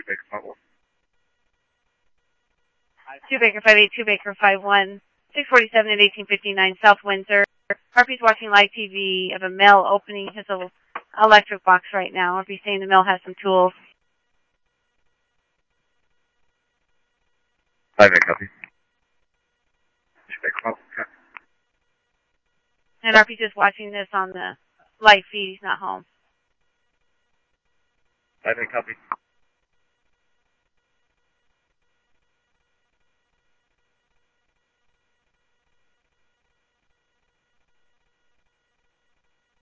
Baker 51. 2 Baker 58, 2 Baker 51, 647 at 1859 South Windsor. Harpy's watching live TV of a mill opening his electric box right now. Harpy's saying the mill has some tools. 5 8 copy. 2 Baker 51. And Harpy's just watching this on the live feed. He's not home. 5 8 copy.